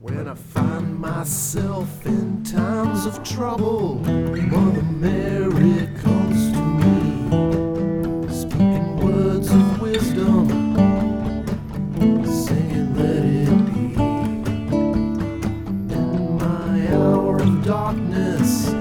When I find myself in times of trouble, Mother Mary comes to me, speaking words of wisdom, saying let it be. In my hour of darkness,